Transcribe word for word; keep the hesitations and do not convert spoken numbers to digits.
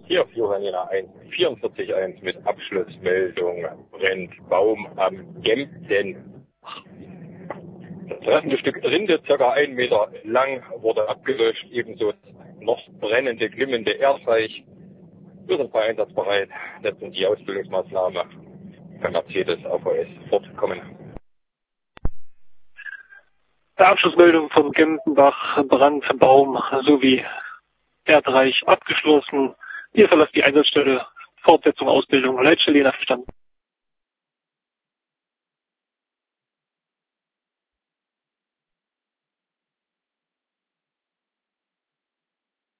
Hier Johannina eins vierundvierzig eins mit Abschlussmeldung brennt Baum am Gempten. Das treffende Stück Rinde, ca. einen Meter lang, wurde abgelöscht, ebenso noch brennende, glimmende Erdreich. Wir sind bei einsatzbereit, setzen die Ausbildungsmaßnahme bei Mercedes A V S fortkommen. Der Abschlussmeldung vom Gempenbach, Brand, Baum sowie Erdreich abgeschlossen. Hier verlässt die Einsatzstelle, Fortsetzung, Ausbildung, Leitstelle je nach Verstand.